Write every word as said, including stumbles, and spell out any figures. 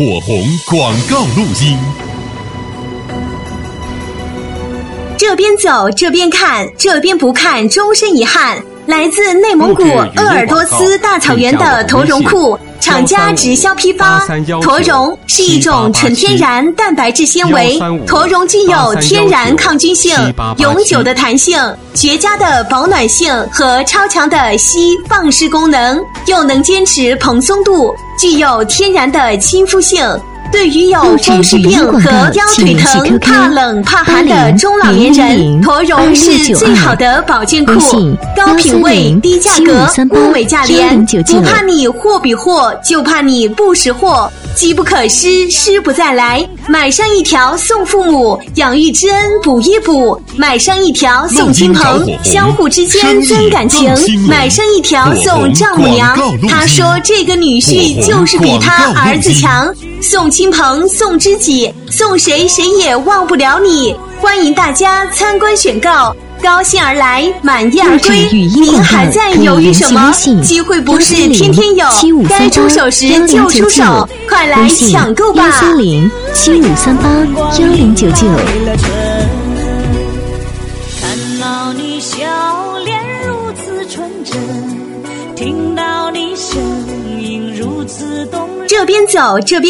火红广告录音。 这边走，这边看，这边不看，终身遗憾。来自内蒙古鄂尔多斯大草原的驼绒裤，厂家直销批发。驼绒是一种纯天然蛋白质纤维，驼绒具有天然抗菌性、永久的弹性、绝佳的保暖性和超强的吸放湿功能，又能坚持蓬松度，具有天然的亲肤性。对于有风湿病和腰腿疼、怕冷怕寒的中老年人，驼绒是最好的保健裤。高品位、低价格，物美价廉，不怕你货比货，就怕你不识货。机不可失，失不再来。买上一条送父母，养育之恩补一补；买上一条送亲朋，相互之间增感情；买上一条送丈母娘，他说这个女婿就是比他儿子强。送亲朋，送知己，送谁谁也忘不了你。欢迎大家参观选购。高兴而来，满意而归。您还在犹豫什么？机会不是天天有，该出手时就出手，快来抢购吧！ 幺三零七五三八幺零九九。 看到你笑脸如此纯真，听到你声音如此动人。 这边走，这边